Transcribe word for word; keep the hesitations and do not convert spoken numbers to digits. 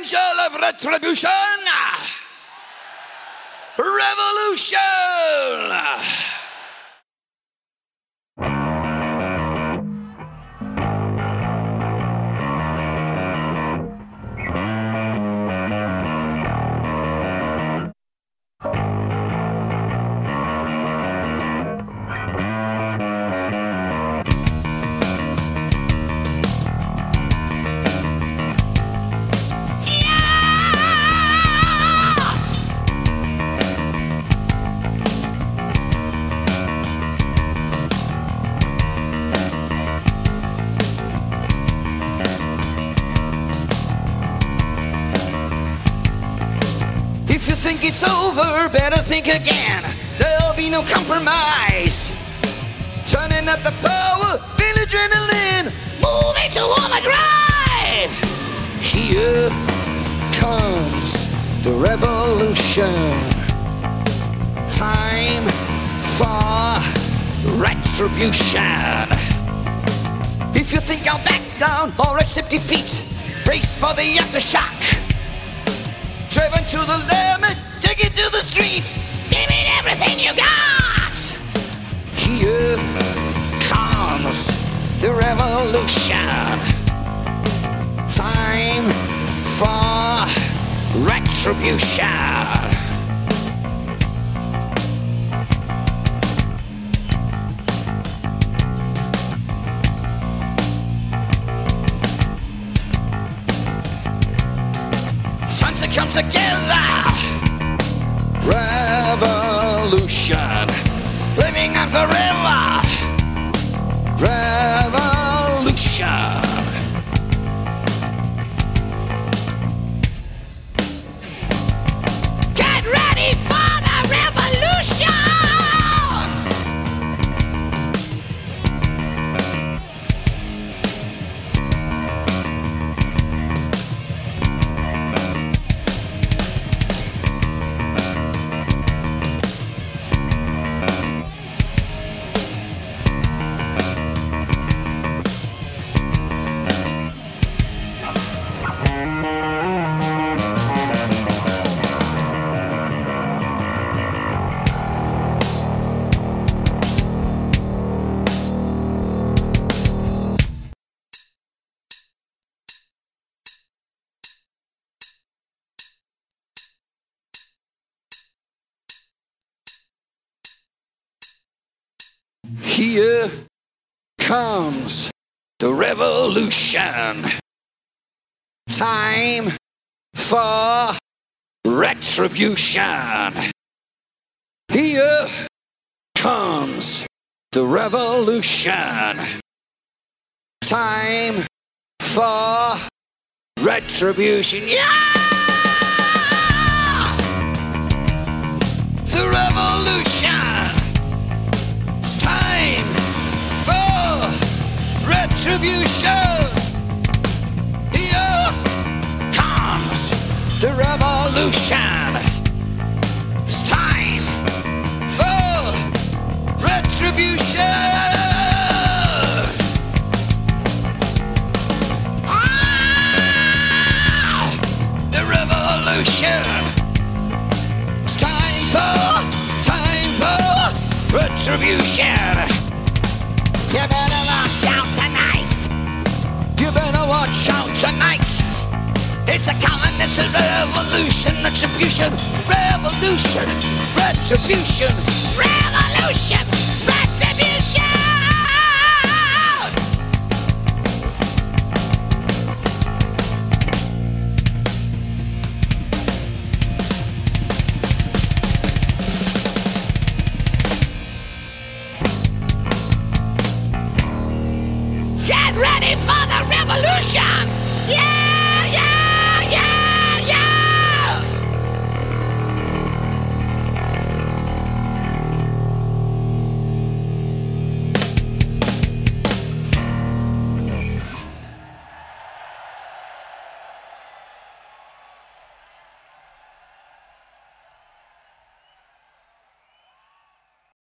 angel of retribution, revolution. If you think it's over, better think again. There'll be no compromise. Turning up the power, feel adrenaline, moving to overdrive. Here comes the revolution. Time for retribution. If you think I'll back down or accept defeat, brace for the aftershock. Driven to the limit, take it to the streets, give it everything you got. Here comes the revolution. Time for retribution. To come together. Revolution. Living on forever. Revolution. Get ready for the revolution. Here comes the revolution. Time for retribution. Here comes the revolution. Time for retribution. Yeah! The revolution. It's time for retribution. Here comes the revolution. It's time for retribution. Ah! The revolution. It's time for, time for retribution. You better watch out tonight. You better watch out tonight. It's a coming, it's a revolution, retribution, revolution, retribution, revolution, retribution. Get ready for the revolution! Yeah!